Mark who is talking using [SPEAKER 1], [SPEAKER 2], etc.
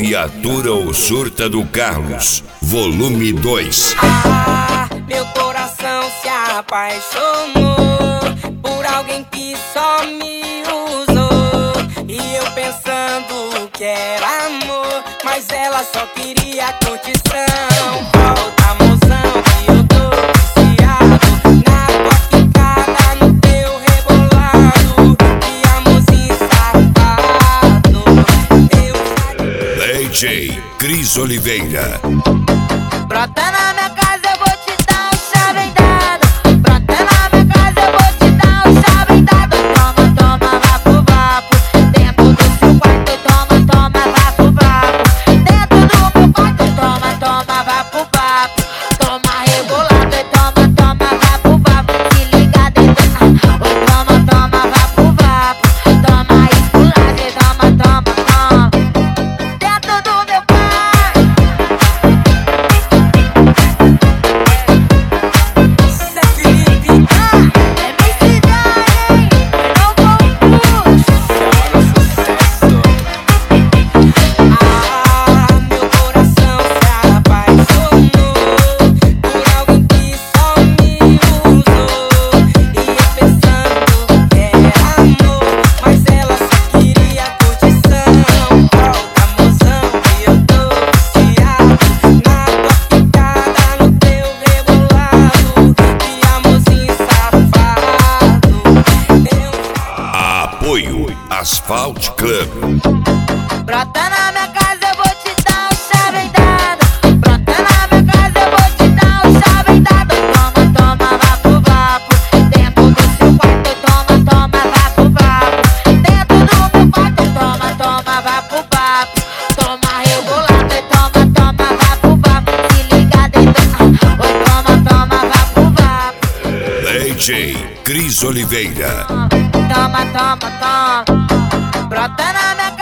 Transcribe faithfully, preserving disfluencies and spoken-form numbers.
[SPEAKER 1] Viatura ou Surta do Carlos, volume dois.
[SPEAKER 2] Ah, meu coração se apaixonou por alguém que só me usou. E eu pensando que era amor, mas ela só queria curtição. Volta, moção, que eu tô viciado na tua quicada, no teu rebolado. Que amorzinho safado, eu já...
[SPEAKER 1] D J Cris Oliveira.
[SPEAKER 3] Brota na minha casa, eu vou te dar um chave dado. Brota na minha casa, eu vou te dar um chave dado. Toma, toma, vapo, vapo. Dentro do seu quarto, toma, toma, vapo, vapo. Dentro do meu quarto, toma, toma, vapo, vapo. Toma rebolado e toma, toma, vapo, vapo. Se liga dentro, oh, toma, toma, vapo, vapo. Toma esculado e toma, toma, toma. Dentro do meu quarto.
[SPEAKER 1] Asphalt Club.
[SPEAKER 3] Brota na minha casa, eu vou te dar um chave dado. Brota na minha casa, eu vou te dar um chave dado. Toma, toma, vapo, vapo. Dentro do seu quarto, toma, toma, vapo, vapo. Dentro do meu quarto, toma, toma, vapo, vapo. Toma rebolado e toma, toma, vapo, vapo. Se liga dentro, oh, toma, toma, vapo, vapo.
[SPEAKER 1] D J Cris Oliveira.
[SPEAKER 3] Toma, toma, toma. Brota na minha